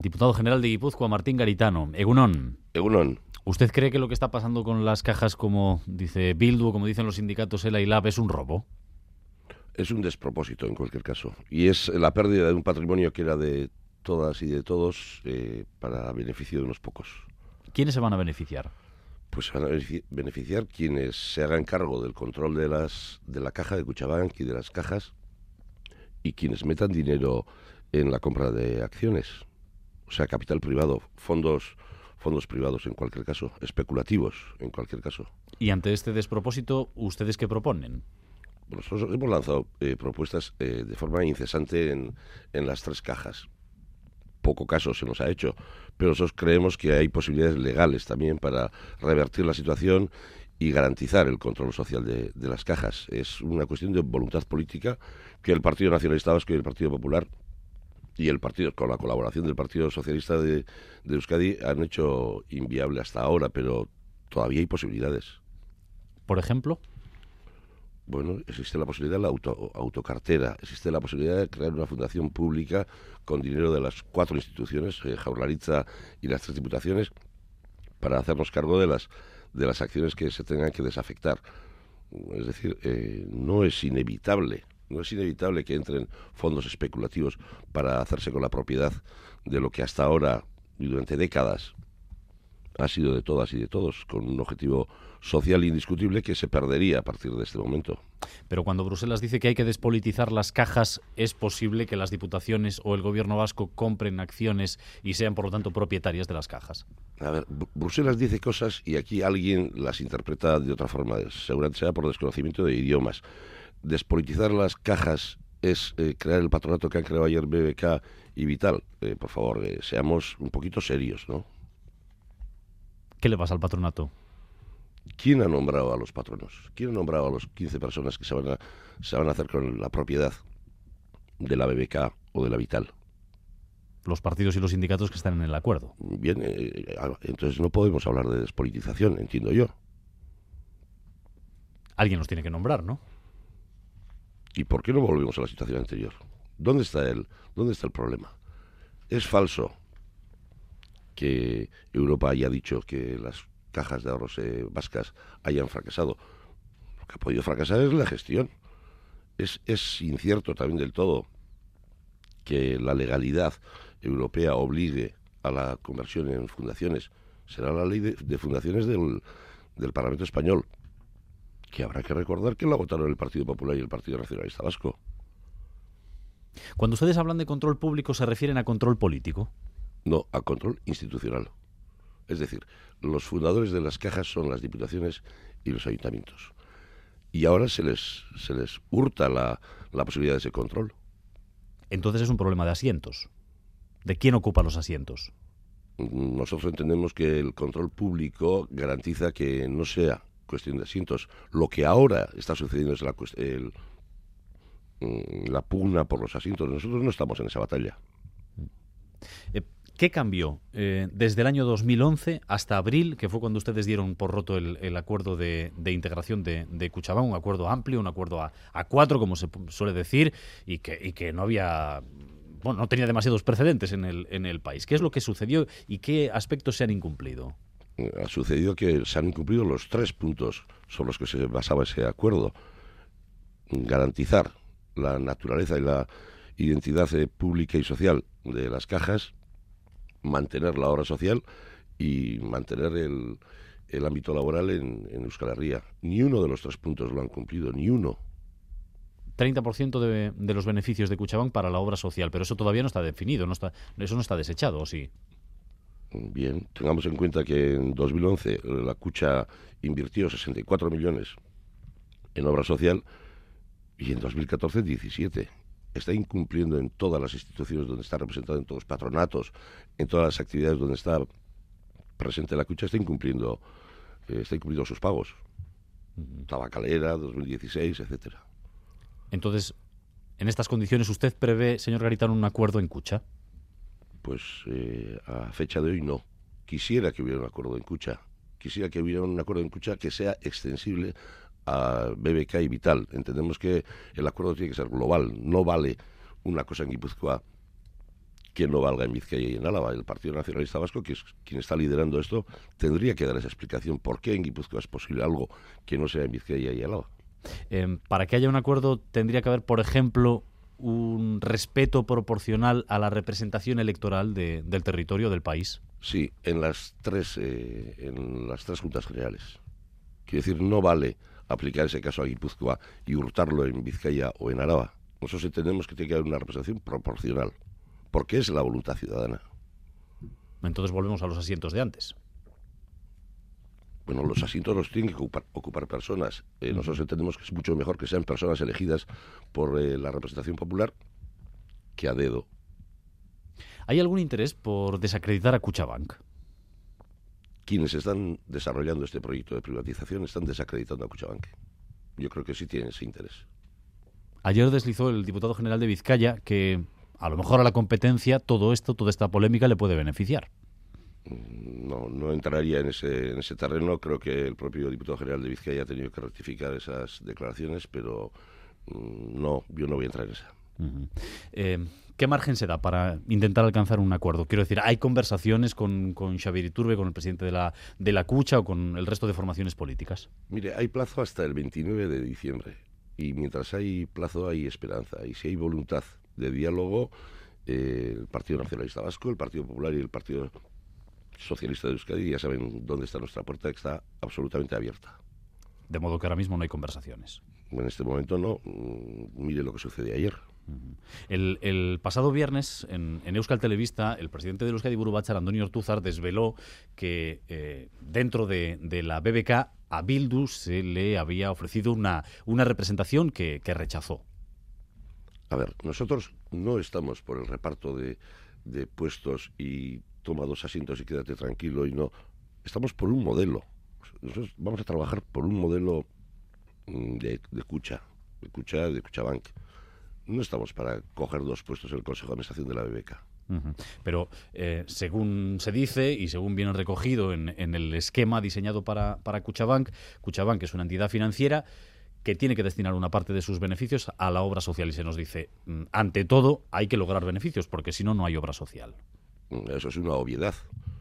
Diputado general de Guipúzcoa, Martín Garitano. Egunon. Egunon. ¿Usted cree que lo que está pasando con las cajas, como dice Bildu o como dicen los sindicatos ELA y LAB, es un robo? Es un despropósito en cualquier caso. Y es la pérdida de un patrimonio que era de todas y de todos para beneficio de unos pocos. ¿Quiénes se van a beneficiar? Pues se van a beneficiar quienes se hagan cargo del control de la caja de Kutxabank y de las cajas, y quienes metan dinero en la compra de acciones. O sea, capital privado, fondos privados en cualquier caso, especulativos en cualquier caso. Y ante este despropósito, ¿ustedes qué proponen? Nosotros hemos lanzado propuestas de forma incesante en las tres cajas. Poco caso se nos ha hecho, pero nosotros creemos que hay posibilidades legales también para revertir la situación y garantizar el control social de las cajas. Es una cuestión de voluntad política que el Partido Nacionalista Vasco y el Partido Popular y el partido, con la colaboración del Partido Socialista de Euskadi, han hecho inviable hasta ahora, pero todavía hay posibilidades. ¿Por ejemplo? Bueno, existe la posibilidad de la autocartera, existe la posibilidad de crear una fundación pública con dinero de las 4 instituciones, Jaurlaritza y las 3 diputaciones, para hacernos cargo de las acciones que se tengan que desafectar. Es decir, no es inevitable que entren fondos especulativos para hacerse con la propiedad de lo que hasta ahora y durante décadas ha sido de todas y de todos, con un objetivo social indiscutible que se perdería a partir de este momento. Pero cuando Bruselas dice que hay que despolitizar las cajas, ¿es posible que las diputaciones o el gobierno vasco compren acciones y sean, por lo tanto, propietarias de las cajas? A ver, Bruselas dice cosas y aquí alguien las interpreta de otra forma, seguramente sea por desconocimiento de idiomas. Despolitizar las cajas es crear el patronato que han creado ayer BBK y Vital. Por favor, seamos un poquito serios, ¿no? ¿Qué le pasa al patronato? ¿Quién ha nombrado a los patronos? ¿Quién ha nombrado a los 15 personas que se van a hacer con la propiedad de la BBK o de la Vital? Los partidos y los sindicatos que están en el acuerdo. Bien, entonces no podemos hablar de despolitización, entiendo yo. Alguien los tiene que nombrar, ¿no? ¿Y por qué no volvemos a la situación anterior? ¿Dónde está el problema? Es falso que Europa haya dicho que las cajas de ahorros vascas hayan fracasado. Lo que ha podido fracasar es la gestión. Es incierto también del todo que la legalidad europea obligue a la conversión en fundaciones. Será la ley de fundaciones del Parlamento Español, que habrá que recordar que la votaron el Partido Popular y el Partido Nacionalista Vasco. Cuando ustedes hablan de control público, ¿se refieren a control político? No, a control institucional. Es decir, los fundadores de las cajas son las diputaciones y los ayuntamientos. Y ahora se les hurta la posibilidad de ese control. Entonces es un problema de asientos. ¿De quién ocupa los asientos? Nosotros entendemos que el control público garantiza que no sea cuestión de asientos. Lo que ahora está sucediendo es la pugna por los asientos. Nosotros no estamos en esa batalla. ¿Qué cambió desde el año 2011 hasta abril, que fue cuando ustedes dieron por roto el acuerdo de integración de Kutxabank, un acuerdo amplio, un acuerdo a 4, como se suele decir, y que no había... Bueno, no tenía demasiados precedentes en el país. ¿Qué es lo que sucedió y qué aspectos se han incumplido? Ha sucedido que se han incumplido los 3 puntos sobre los que se basaba ese acuerdo. Garantizar la naturaleza y la identidad pública y social de las cajas, mantener la obra social y mantener el ámbito laboral en Euskal Herria. Ni uno de los 3 puntos lo han cumplido, ni uno. 30% de los beneficios de Kutxabank para la obra social, pero eso todavía no está definido, eso no está desechado, ¿o sí? Bien, tengamos en cuenta que en 2011 la Kutxa invirtió 64 millones en obra social y en 2014 17. Está incumpliendo en todas las instituciones donde está representado, en todos los patronatos, en todas las actividades donde está presente la Kutxa, está incumpliendo sus pagos. Tabacalera, 2016, etcétera. Entonces, en estas condiciones, ¿usted prevé, señor Garitano, un acuerdo en Kutxa? Pues a fecha de hoy no. Quisiera que hubiera un acuerdo en Kutxa. Quisiera que hubiera un acuerdo en Kutxa que sea extensible a BBK y Vital. Entendemos que el acuerdo tiene que ser global. No vale una cosa en Guipúzcoa que no valga en Vizcaya y en Álava. El Partido Nacionalista Vasco, que es quien está liderando esto, tendría que dar esa explicación. ¿Por qué en Guipúzcoa es posible algo que no sea en Vizcaya y Álava? Para que haya un acuerdo tendría que haber, por ejemplo, un respeto proporcional a la representación electoral del territorio del país. Sí, en las tres juntas generales. Quiero decir, no vale aplicar ese caso a Guipúzcoa y hurtarlo en Vizcaya o en Álava. Nosotros entendemos que tiene que haber una representación proporcional, porque es la voluntad ciudadana. Entonces volvemos a los asientos de antes. Bueno, los asientos los tienen que ocupar personas. Nosotros entendemos que es mucho mejor que sean personas elegidas por la representación popular que a dedo. ¿Hay algún interés por desacreditar a Kutxabank? Quienes están desarrollando este proyecto de privatización están desacreditando a Kutxabank. Yo creo que sí tienen ese interés. Ayer deslizó el diputado general de Vizcaya que a lo mejor a la competencia toda esta polémica le puede beneficiar. No entraría en ese terreno. Creo que el propio diputado general de Vizcaya ha tenido que rectificar esas declaraciones, pero no, yo no voy a entrar en esa. ¿Qué margen se da para intentar alcanzar un acuerdo? Quiero decir, ¿hay conversaciones con Xabier Iturbe, con el presidente de la Kutxa o con el resto de formaciones políticas? Mire, hay plazo hasta el 29 de diciembre y mientras hay plazo hay esperanza. Y si hay voluntad de diálogo, el Partido Nacionalista Vasco, el Partido Popular y el Partido Socialista de Euskadi ya saben dónde está nuestra puerta, que está absolutamente abierta. De modo que ahora mismo no hay conversaciones. En este momento no. Mire lo que sucedió ayer. El pasado viernes, en Euskal Telebista, el presidente de Euskadi Buru Batzar, Andoni Ortuzar, desveló que dentro de la BBK a Bildu se le había ofrecido una representación que rechazó. A ver, nosotros no estamos por el reparto de puestos y toma 2 asientos y quédate tranquilo y no. Estamos por un modelo. Nosotros vamos a trabajar por un modelo de Kutxabank. No estamos para coger 2 puestos en el Consejo de Administración de la BBK. Pero según se dice y según viene recogido en el esquema diseñado para Kutxabank es una entidad financiera que tiene que destinar una parte de sus beneficios a la obra social y se nos dice, ante todo hay que lograr beneficios porque si no, no hay obra social. Eso es una obviedad.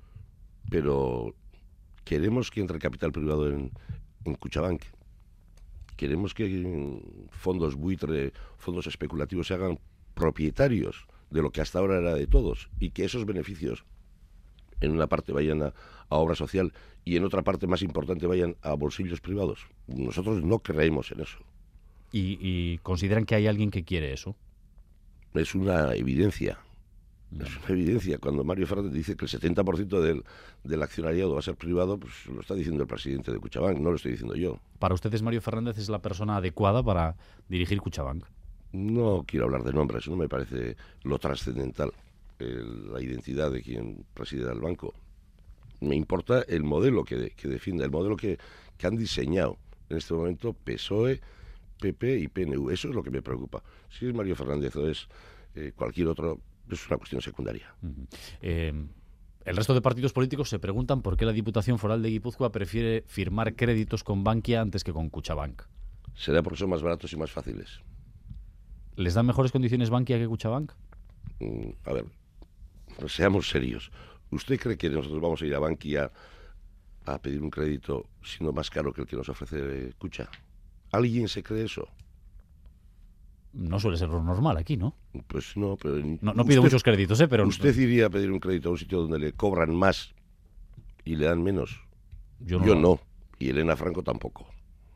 Pero queremos que entre capital privado en Kutxabank. Queremos que fondos buitre, fondos especulativos se hagan propietarios de lo que hasta ahora era de todos y que esos beneficios en una parte vayan a obra social y en otra parte más importante vayan a bolsillos privados. Nosotros no creemos en eso. ¿Y consideran que hay alguien que quiere eso? Es una evidencia. Es una evidencia. Cuando Mario Fernández dice que el 70% del accionariado va a ser privado, pues lo está diciendo el presidente de Kutxabank, no lo estoy diciendo yo. ¿Para ustedes Mario Fernández es la persona adecuada para dirigir Kutxabank? No quiero hablar de nombres, no me parece lo trascendental, la identidad de quien preside el banco. Me importa el modelo que defienda, el modelo que han diseñado en este momento PSOE, PP y PNV. Eso es lo que me preocupa. Si es Mario Fernández o es cualquier otro, es una cuestión secundaria. El resto de partidos políticos se preguntan por qué la Diputación Foral de Guipúzcoa prefiere firmar créditos con Bankia antes que con Kutxabank. ¿Será porque son más baratos y más fáciles? ¿Les dan mejores condiciones Bankia que Kutxabank? A ver, seamos serios. ¿Usted cree que nosotros vamos a ir a Bankia a pedir un crédito siendo más caro que el que nos ofrece Kutxa? ¿Alguien se cree eso? No suele ser lo normal aquí, ¿no? Pues no, pero... No pido muchos créditos, pero... ¿Usted iría a pedir un crédito a un sitio donde le cobran más y le dan menos? Yo no. Y Elena Franco tampoco.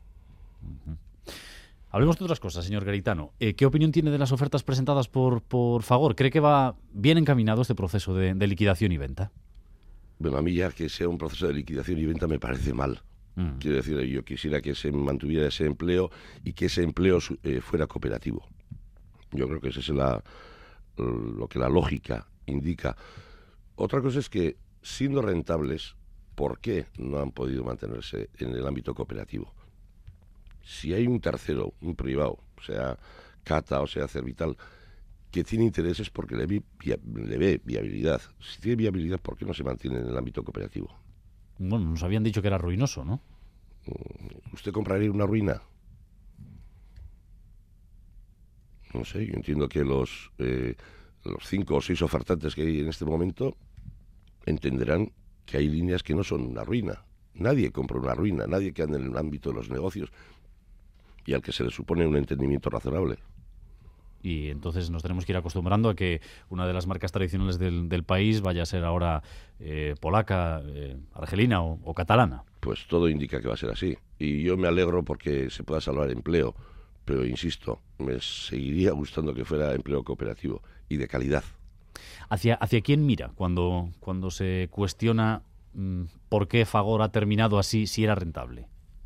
Hablemos de otras cosas, señor Garitano. ¿Qué opinión tiene de las ofertas presentadas por Fagor? ¿Cree que va bien encaminado este proceso de liquidación y venta? Bueno, a mí ya que sea un proceso de liquidación y venta me parece mal. Quiero decir, yo quisiera que se mantuviera ese empleo y que ese empleo fuera cooperativo. Yo creo que eso es lo que la lógica indica. Otra cosa es que, siendo rentables, ¿por qué no han podido mantenerse en el ámbito cooperativo? Si hay un tercero, un privado, sea Cata o sea Cervital, que tiene intereses porque le ve viabilidad. Si tiene viabilidad, ¿por qué no se mantiene en el ámbito cooperativo? Bueno, nos habían dicho que era ruinoso, ¿no? ¿Usted compraría una ruina? No sé, yo entiendo que los 5 o 6 ofertantes que hay en este momento entenderán que hay líneas que no son una ruina. Nadie compra una ruina, nadie que ande en el ámbito de los negocios y al que se le supone un entendimiento razonable. Y entonces nos tenemos que ir acostumbrando a que una de las marcas tradicionales del país vaya a ser ahora polaca, argelina o catalana. Pues todo indica que va a ser así. Y yo me alegro porque se pueda salvar empleo, pero insisto, me seguiría gustando que fuera empleo cooperativo y de calidad. ¿Hacia quién mira cuando se cuestiona por qué Fagor ha terminado así si era rentable?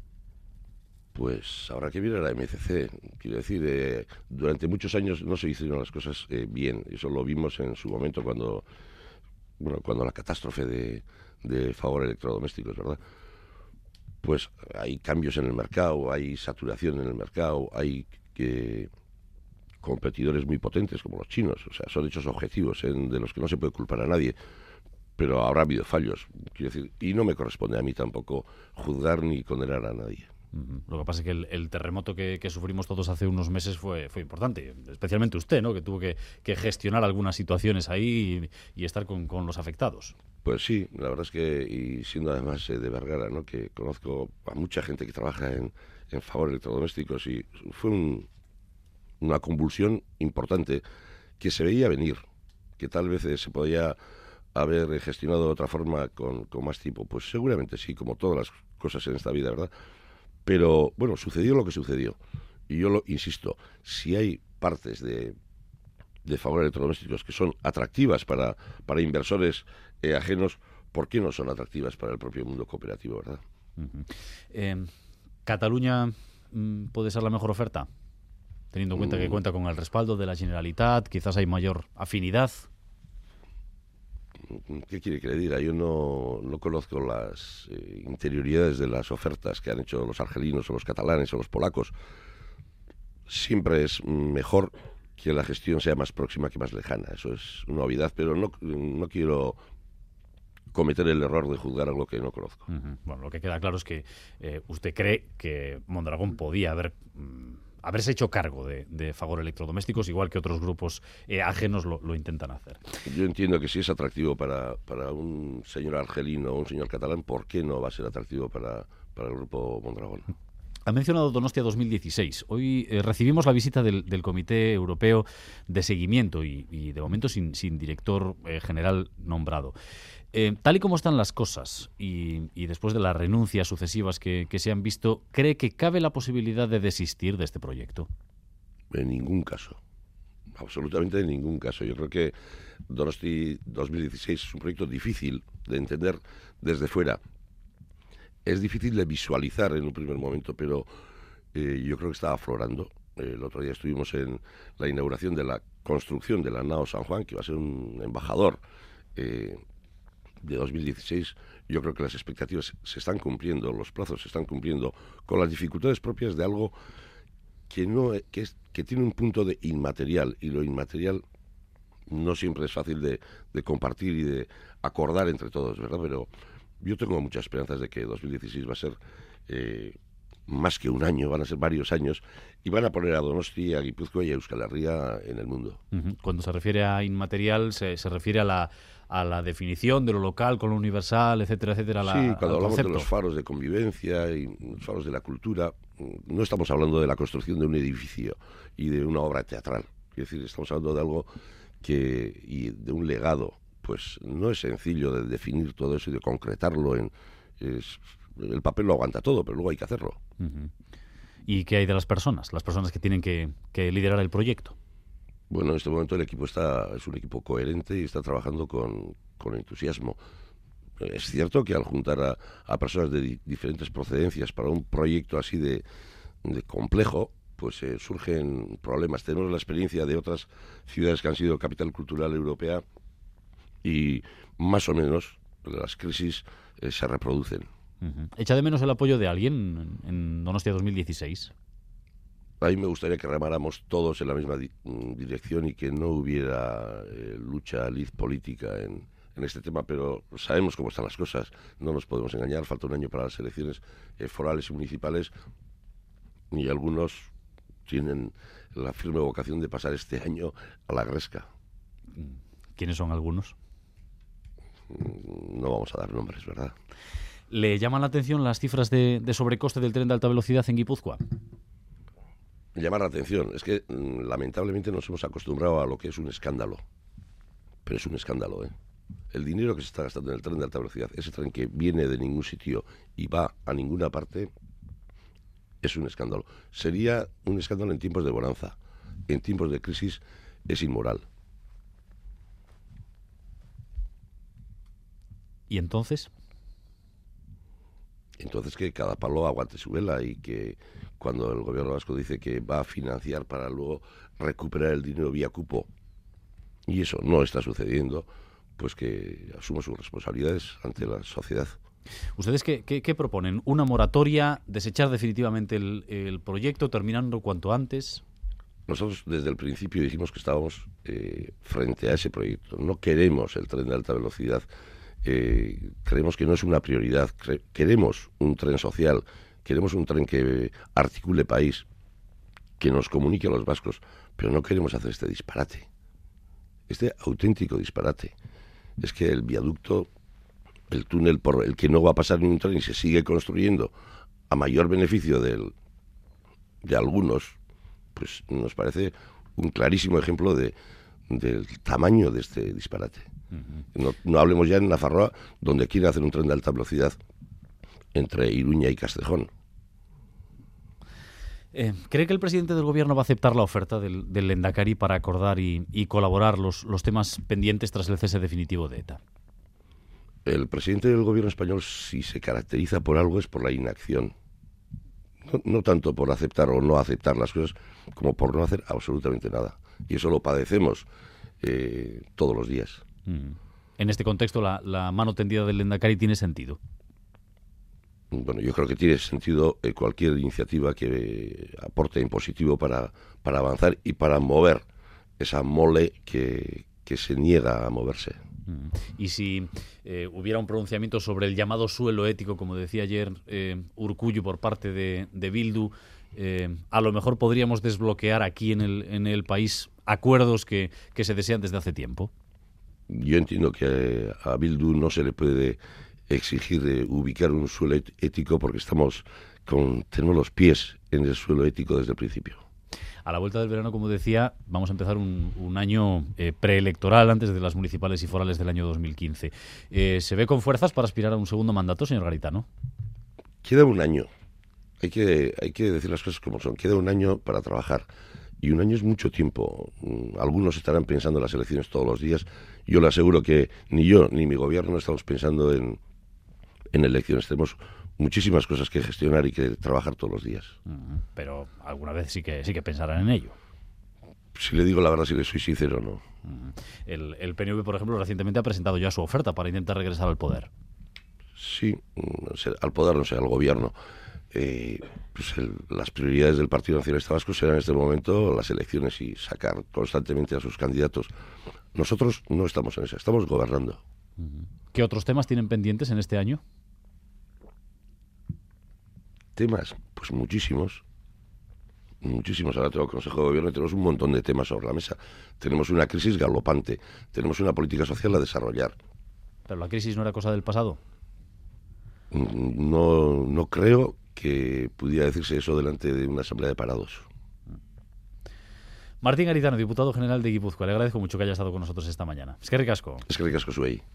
Pues habrá que mirar a MCC. Quiero decir, durante muchos años no se hicieron las cosas bien. Eso lo vimos en su momento cuando la catástrofe de Fagor Electrodomésticos, ¿verdad? Pues hay cambios en el mercado, hay saturación en el mercado, hay competidores muy potentes como los chinos. O sea, son hechos objetivos de los que no se puede culpar a nadie. Pero habrá habido fallos, quiero decir, y no me corresponde a mí tampoco juzgar ni condenar a nadie. Lo que pasa es que el terremoto que sufrimos todos hace unos meses fue importante, especialmente usted, ¿no? Que tuvo que gestionar algunas situaciones ahí y estar con los afectados. Pues sí, la verdad es que, y siendo además de Vergara, ¿no? Que conozco a mucha gente que trabaja en Fagor Electrodomésticos y fue una convulsión importante que se veía venir, que tal vez se podía haber gestionado de otra forma con más tiempo. Pues seguramente sí, como todas las cosas en esta vida, ¿verdad? Pero, bueno, sucedió lo que sucedió. Y yo insisto, si hay partes de Fagor Electrodomésticos que son atractivas para inversores ajenos, ¿por qué no son atractivas para el propio mundo cooperativo, verdad? ¿Cataluña puede ser la mejor oferta? Teniendo en cuenta que cuenta con el respaldo de la Generalitat, quizás hay mayor afinidad. ¿Qué quiere que le diga? Yo no conozco las interioridades de las ofertas que han hecho los argelinos o los catalanes o los polacos. Siempre es mejor que la gestión sea más próxima que más lejana. Eso es una obviedad, pero no quiero cometer el error de juzgar algo que no conozco. Bueno, lo que queda claro es que usted cree que Mondragón podía haberse hecho cargo de Fagor Electrodomésticos, igual que otros grupos ajenos lo intentan hacer. Yo entiendo que si es atractivo para un señor argelino o un señor catalán, ¿por qué no va a ser atractivo para el grupo Mondragón? Ha mencionado Donostia 2016. Hoy recibimos la visita del Comité Europeo de Seguimiento y de momento sin director general nombrado. Tal y como están las cosas y después de las renuncias sucesivas que se han visto, ¿cree que cabe la posibilidad de desistir de este proyecto? En ningún caso. Absolutamente en ningún caso. Yo creo que Donosti 2016 es un proyecto difícil de entender desde fuera. Es difícil de visualizar en un primer momento, pero yo creo que está aflorando. El otro día estuvimos en la inauguración de la construcción de la nao San Juan, que va a ser un embajador de 2016. Yo creo que las expectativas se están cumpliendo, los plazos se están cumpliendo, con las dificultades propias de algo que tiene un punto de inmaterial, y lo inmaterial no siempre es fácil de compartir y de acordar entre todos, ¿verdad? Pero yo tengo muchas esperanzas de que 2016 va a ser más que un año, van a ser varios años, y van a poner a Donosti, a Guipúzcoa y a Euskal Herria en el mundo. Cuando se refiere a inmaterial, se refiere a la definición de lo local con lo universal, etcétera, etcétera. Sí, cuando hablamos de los faros de convivencia y los faros de la cultura, no estamos hablando de la construcción de un edificio y de una obra teatral. Es decir, estamos hablando de algo y de un legado. Pues no es sencillo de definir todo eso y de concretarlo el papel lo aguanta todo, pero luego hay que hacerlo. ¿Y qué hay de las personas que tienen que liderar el proyecto? Bueno, en este momento el equipo es un equipo coherente y está trabajando con entusiasmo. Es cierto que al juntar a personas de diferentes procedencias para un proyecto así de complejo, pues surgen problemas. Tenemos la experiencia de otras ciudades que han sido capital cultural europea y más o menos las crisis se reproducen. ¿Echa de menos el apoyo de alguien en Donostia 2016? A mí me gustaría que remáramos todos en la misma dirección y que no hubiera lucha, lid política en este tema, pero sabemos cómo están las cosas, no nos podemos engañar, falta un año para las elecciones forales y municipales y algunos tienen la firme vocación de pasar este año a la gresca. ¿Quiénes son algunos? No vamos a dar nombres, ¿verdad? ¿Le llaman la atención las cifras de sobrecoste del tren de alta velocidad en Guipúzcoa? Llamar la atención. Es que lamentablemente nos hemos acostumbrado a lo que es un escándalo. Pero es un escándalo, ¿eh? El dinero que se está gastando en el tren de alta velocidad, ese tren que viene de ningún sitio y va a ninguna parte, es un escándalo. Sería un escándalo en tiempos de bonanza. En tiempos de crisis es inmoral. ¿Y entonces? Entonces que cada palo aguante su vela y que cuando el gobierno vasco dice que va a financiar para luego recuperar el dinero vía cupo y eso no está sucediendo, pues que asuma sus responsabilidades ante la sociedad. ¿Ustedes qué proponen? ¿Una moratoria? ¿Desechar definitivamente el proyecto, terminando cuanto antes? Nosotros desde el principio dijimos que estábamos frente a ese proyecto. No queremos el tren de alta velocidad. Creemos que no es una prioridad. Queremos un tren social, queremos un tren que articule país, que nos comunique a los vascos, pero no queremos hacer este disparate, este auténtico disparate. Es que el viaducto, el túnel por el que no va a pasar ni un tren y se sigue construyendo a mayor beneficio de algunos, pues nos parece un clarísimo ejemplo del tamaño de este disparate. No hablemos ya en Nafarroa, donde quieren hacer un tren de alta velocidad entre Iruña y Castejón. ¿Cree que el presidente del gobierno va a aceptar la oferta del Lehendakari para acordar y colaborar los temas pendientes tras el cese definitivo de ETA? El presidente del gobierno español, si se caracteriza por algo, es por la inacción. No tanto por aceptar o no aceptar las cosas, como por no hacer absolutamente nada. Y eso lo padecemos todos los días. En este contexto, la mano tendida del Lehendakari tiene sentido. Bueno, yo creo que tiene sentido cualquier iniciativa que aporte en positivo para avanzar y para mover esa mole que se niega a moverse. Y si hubiera un pronunciamiento sobre el llamado suelo ético, como decía ayer Urkullu por parte de Bildu, a lo mejor podríamos desbloquear aquí en el país acuerdos que se desean desde hace tiempo. Yo entiendo que a Bildu no se le puede exigir ubicar un suelo ético porque tenemos los pies en el suelo ético desde el principio. A la vuelta del verano, como decía, vamos a empezar un año preelectoral antes de las municipales y forales del año 2015. ¿Se ve con fuerzas para aspirar a un segundo mandato, señor Garitano? Queda un año. Hay que decir las cosas como son. Queda un año para trabajar. Y un año es mucho tiempo. Algunos estarán pensando en las elecciones todos los días. Yo le aseguro que ni yo ni mi gobierno no estamos pensando en elecciones. Tenemos muchísimas cosas que gestionar y que trabajar todos los días. Pero alguna vez sí que pensarán en ello. Si le digo la verdad, si le soy sincero, no. El PNV, por ejemplo, recientemente ha presentado ya su oferta para intentar regresar al poder. Sí, al poder, no sé, al gobierno. Las prioridades del Partido Nacionalista Vasco serán en este momento las elecciones y sacar constantemente a sus candidatos. Nosotros no estamos en eso, estamos gobernando. ¿Qué otros temas tienen pendientes en este año? Temas, pues muchísimos. Ahora tengo Consejo de Gobierno y tenemos un montón de temas sobre la mesa. Tenemos una crisis galopante, tenemos una política social a desarrollar. ¿Pero la crisis no era cosa del pasado? No creo que pudiera decirse eso delante de una asamblea de parados. Martín Garitano, diputado general de Guipúzcoa, le agradezco mucho que haya estado con nosotros esta mañana. Eskerrik asko. Eskerrik asko zuei.